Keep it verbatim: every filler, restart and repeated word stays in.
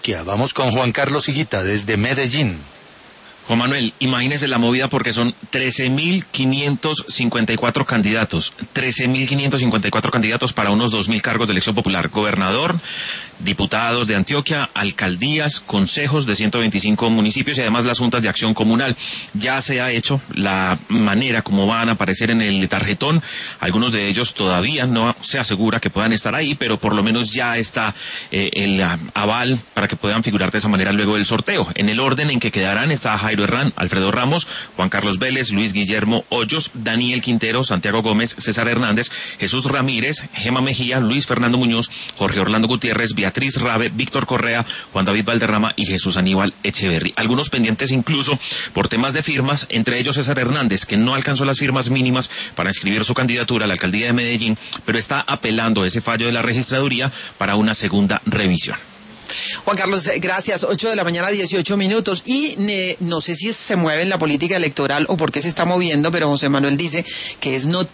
Antioquia. Vamos con Juan Carlos Higuita desde Medellín. Juan Manuel, imagínese la movida porque son trece mil quinientos cincuenta y cuatro candidatos, trece mil quinientos cincuenta y cuatro candidatos para unos dos mil cargos de elección popular, gobernador, diputados de Antioquia, alcaldías, consejos de ciento veinticinco municipios y además las juntas de acción comunal. Ya se ha hecho la manera como van a aparecer en el tarjetón, algunos de ellos todavía no se asegura que puedan estar ahí, pero por lo menos ya está eh, el uh, aval para que puedan figurar de esa manera luego del sorteo. En el orden en que quedarán está Jairo Herrán, Alfredo Ramos, Juan Carlos Vélez, Luis Guillermo Hoyos, Daniel Quintero, Santiago Gómez, César Hernández, Jesús Ramírez, Gema Mejía, Luis Fernando Muñoz, Jorge Orlando Gutiérrez, Beatriz Rabe, Víctor Correa, Juan David Valderrama y Jesús Aníbal Echeverry. Algunos pendientes incluso por temas de firmas, entre ellos César Hernández, que no alcanzó las firmas mínimas para inscribir su candidatura a la alcaldía de Medellín, pero está apelando ese fallo de la registraduría para una segunda revisión. Juan Carlos, gracias. ocho de la mañana, dieciocho minutos. Y ne, no sé si se mueve en la política electoral o por qué se está moviendo, pero José Manuel dice que es noticia